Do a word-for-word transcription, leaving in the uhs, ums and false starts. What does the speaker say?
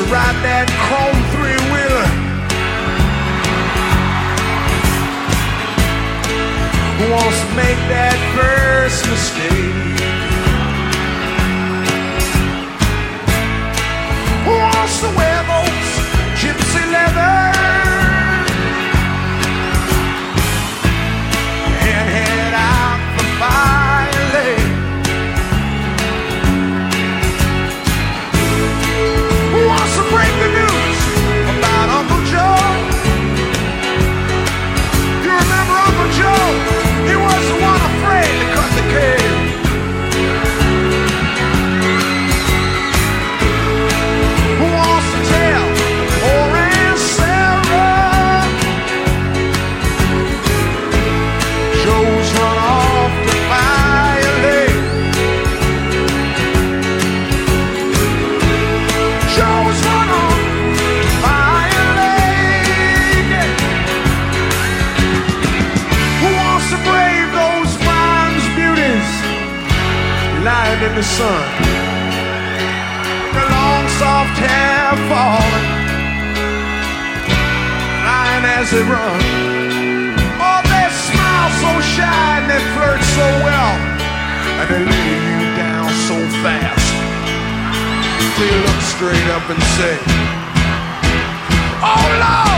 ride that chrome three-wheeler? Who wants to make that first mistake? Who wants to wear those gypsy leather and head out for Fire Lake? Who wants to break the news about Uncle Joe? You remember Uncle Joe? He was the one afraid to cut the cake. Who wants to tell poor Aunt Sarah Joe's run off to Fire Lake? Joe's run off to Fire Lake. Who wants to brave those mine's beauties lying in the sun? Their long soft hair falling, lying as they run. Oh, they smile so shy and they flirt so well, and they lay you down so fast. They look straight up and say, oh Lord!